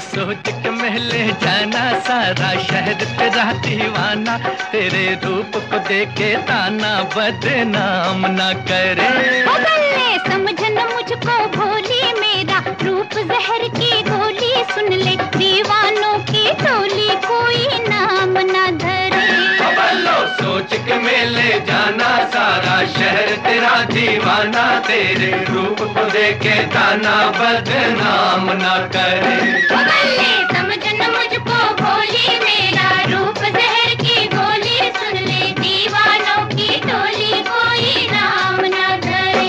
सोच के महले जाना, सारा शहर तेरा दीवाना, तेरे रूप को देखे ताना बदनाम ना करे। समझ न मुझको भोली, मेरा रूप जहर की गोली, सुन ले दीवानों की टोली, कोई नाम ना धरे। बल्लो सोच के मेले जाना, सारा शहर तेरा दीवाना, तेरे रूप को देखे ताना बदनाम ना करे। समझ न मुझको भोली, मेरा रूप जहर की गोली, सुन ले दीवानों की टोली, कोई नाम ना धरे।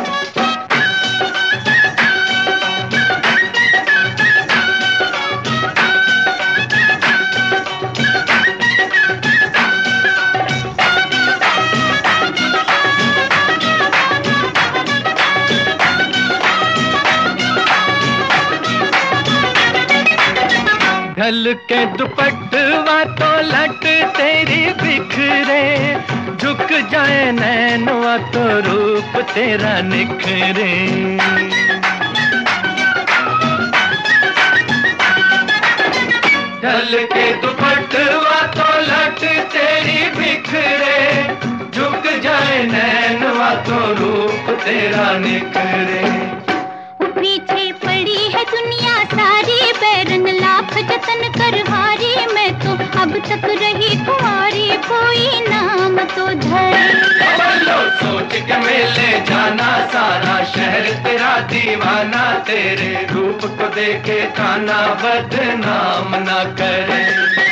ढल के दुपट्टवा तो लट तेरी बिखरे, झुक जाए नैनवा तो रूप तेरा निखरे। ढल के दुपट्टवा तो लट तेरी बिखरे, झुक जाए नैनवा तो रूप तेरा निखरे। पीछे पड़ी है दुनिया सारी, बैरन लाख जतन कर हारी, मैं तो अब तक रही कुंवारी, कोई नाम तो धरे। सोच के मेले जाना, सारा शहर तेरा दीवाना, तेरे रूप को देखे ताना बदनाम ना करे।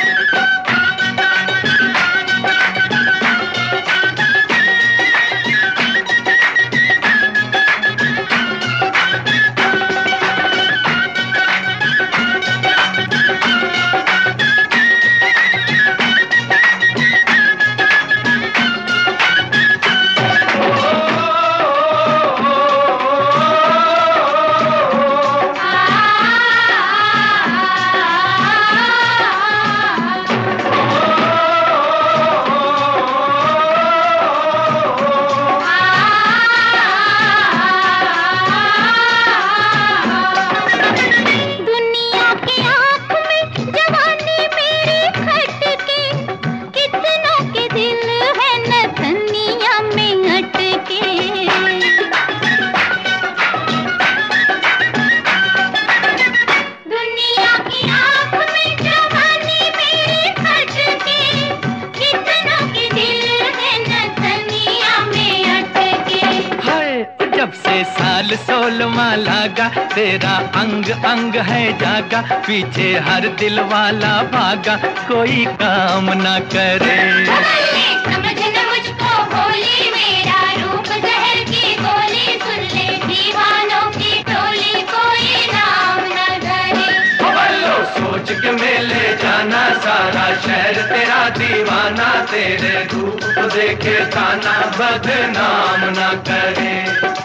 साल 16वां लागा, तेरा अंग अंग है जागा, पीछे हर दिल वाला भागा, कोई काम ना करे। समझ न मुझको भोली, मेरा रूप जहर की गोली, सुन ले दीवानों की टोली, कोई नाम न धरे। बल्लो सोच के मेले जाना, सारा शहर तेरा दीवाना, तेरे रूप को देखे ताना बदनाम ना करे।